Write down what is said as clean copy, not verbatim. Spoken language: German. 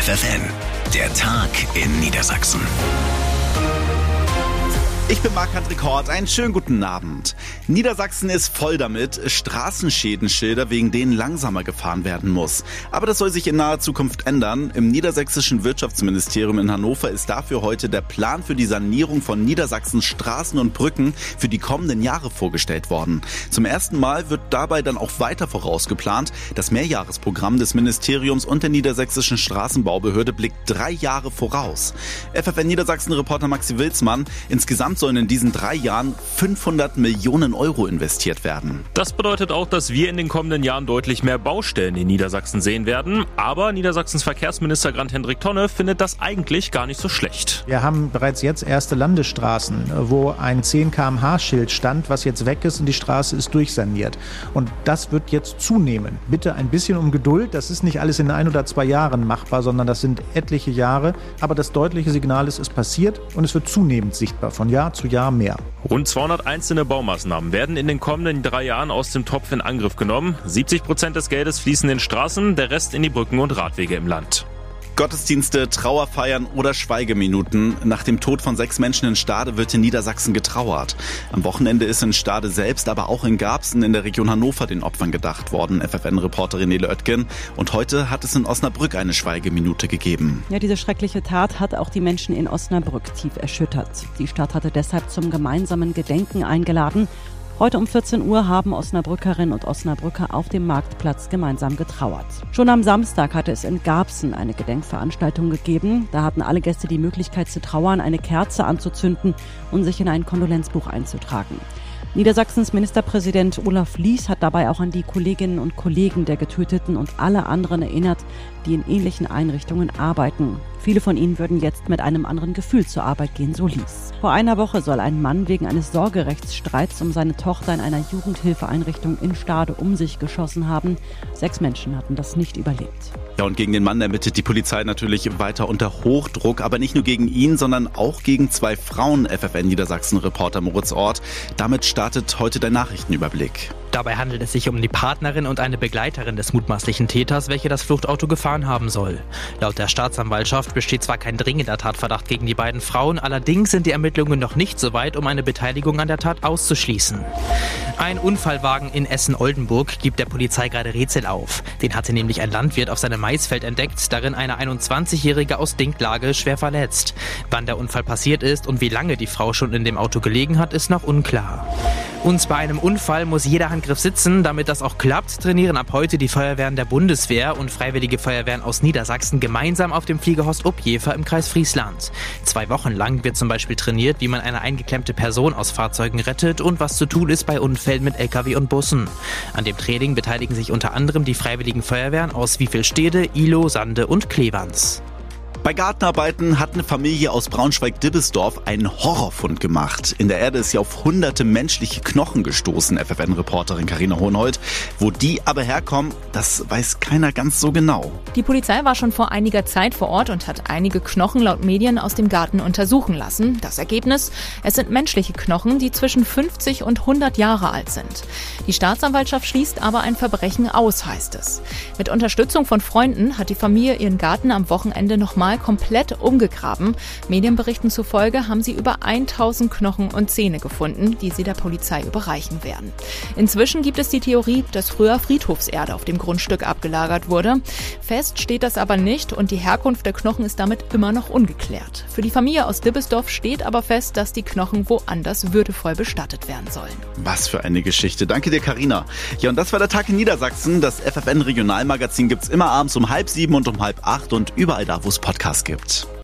FFN, der Tag in Niedersachsen. Ich bin Marc-André Kort, einen schönen guten Abend. Niedersachsen ist voll damit, Straßenschädenschilder, wegen denen langsamer gefahren werden muss. Aber das soll sich in naher Zukunft ändern. Im niedersächsischen Wirtschaftsministerium in Hannover ist dafür heute der Plan für die Sanierung von Niedersachsens Straßen und Brücken für die kommenden Jahre vorgestellt worden. Zum ersten Mal wird dabei dann auch weiter vorausgeplant. Das Mehrjahresprogramm des Ministeriums und der niedersächsischen Straßenbaubehörde blickt 3 Jahre voraus. FFN Niedersachsen-Reporter Maxi Wilsmann, insgesamt sollen in diesen 3 Jahren 500 Millionen Euro investiert werden. Das bedeutet auch, dass wir in den kommenden Jahren deutlich mehr Baustellen in Niedersachsen sehen werden. Aber Niedersachsens Verkehrsminister Grant-Hendrik Tonne findet das eigentlich gar nicht so schlecht. Wir haben bereits jetzt erste Landesstraßen, wo ein 10 km/h-Schild stand, was jetzt weg ist und die Straße ist durchsaniert. Und das wird jetzt zunehmen. Bitte ein bisschen um Geduld. Das ist nicht alles in 1 oder 2 Jahren machbar, sondern das sind etliche Jahre. Aber das deutliche Signal ist, es passiert und es wird zunehmend sichtbar von Jahr zu Jahr mehr. Rund 200 einzelne Baumaßnahmen werden in den kommenden 3 Jahren aus dem Topf in Angriff genommen. 70% des Geldes fließen in Straßen, der Rest in die Brücken und Radwege im Land. Gottesdienste, Trauerfeiern oder Schweigeminuten. Nach dem Tod von 6 Menschen in Stade wird in Niedersachsen getrauert. Am Wochenende ist in Stade selbst, aber auch in Garbsen in der Region Hannover den Opfern gedacht worden, FFN-Reporterin Nele Oetgen. Und heute hat es in Osnabrück eine Schweigeminute gegeben. Ja, diese schreckliche Tat hat auch die Menschen in Osnabrück tief erschüttert. Die Stadt hatte deshalb zum gemeinsamen Gedenken eingeladen. Heute um 14 Uhr haben Osnabrückerinnen und Osnabrücker auf dem Marktplatz gemeinsam getrauert. Schon am Samstag hatte es in Garbsen eine Gedenkveranstaltung gegeben. Da hatten alle Gäste die Möglichkeit zu trauern, eine Kerze anzuzünden und sich in ein Kondolenzbuch einzutragen. Niedersachsens Ministerpräsident Olaf Lies hat dabei auch an die Kolleginnen und Kollegen der Getöteten und alle anderen erinnert, die in ähnlichen Einrichtungen arbeiten. Viele von ihnen würden jetzt mit einem anderen Gefühl zur Arbeit gehen, so Lies. Vor einer Woche soll ein Mann wegen eines Sorgerechtsstreits um seine Tochter in einer Jugendhilfeeinrichtung in Stade um sich geschossen haben. 6 Menschen hatten das nicht überlebt. Ja, und gegen den Mann ermittelt die Polizei natürlich weiter unter Hochdruck, aber nicht nur gegen ihn, sondern auch gegen 2 Frauen, FFN Niedersachsen-Reporter Moritz Ort. Damit startet heute der Nachrichtenüberblick. Dabei handelt es sich um die Partnerin und eine Begleiterin des mutmaßlichen Täters, welche das Fluchtauto gefahren haben soll. Laut der Staatsanwaltschaft besteht zwar kein dringender Tatverdacht gegen die beiden Frauen, allerdings sind die Ermittlungen noch nicht so weit, um eine Beteiligung an der Tat auszuschließen. Ein Unfallwagen in Essen-Oldenburg gibt der Polizei gerade Rätsel auf. Den hatte nämlich ein Landwirt auf seinem Maisfeld entdeckt, darin eine 21-Jährige aus Dinklage schwer verletzt. Wann der Unfall passiert ist und wie lange die Frau schon in dem Auto gelegen hat, ist noch unklar. Und bei einem Unfall muss jeder Handgriff sitzen. Damit das auch klappt, trainieren ab heute die Feuerwehren der Bundeswehr und Freiwillige Feuerwehren aus Niedersachsen gemeinsam auf dem Fliegerhorst Objever im Kreis Friesland. 2 Wochen lang wird zum Beispiel trainiert, wie man eine eingeklemmte Person aus Fahrzeugen rettet und was zu tun ist bei Unfällen mit LKW und Bussen. An dem Training beteiligen sich unter anderem die Freiwilligen Feuerwehren aus Wiefelstede, Ihlow, Sande und Klevans. Bei Gartenarbeiten hat eine Familie aus Braunschweig-Dibbesdorf einen Horrorfund gemacht. In der Erde ist sie auf hunderte menschliche Knochen gestoßen, FFN-Reporterin Carina Hohenhold. Wo die aber herkommen, das weiß keiner ganz so genau. Die Polizei war schon vor einiger Zeit vor Ort und hat einige Knochen laut Medien aus dem Garten untersuchen lassen. Das Ergebnis? Es sind menschliche Knochen, die zwischen 50 und 100 Jahre alt sind. Die Staatsanwaltschaft schließt aber ein Verbrechen aus, heißt es. Mit Unterstützung von Freunden hat die Familie ihren Garten am Wochenende nochmal komplett umgegraben. Medienberichten zufolge haben sie über 1000 Knochen und Zähne gefunden, die sie der Polizei überreichen werden. Inzwischen gibt es die Theorie, dass früher Friedhofserde auf dem Grundstück abgelagert wurde. Fest steht das aber nicht und die Herkunft der Knochen ist damit immer noch ungeklärt. Für die Familie aus Dibbesdorf steht aber fest, dass die Knochen woanders würdevoll bestattet werden sollen. Was für eine Geschichte. Danke dir, Carina. Ja, und das war der Tag in Niedersachsen. Das FFN Regionalmagazin gibt's immer abends um 6:30 und um 7:30 und überall da, wo es Podcasts gibt.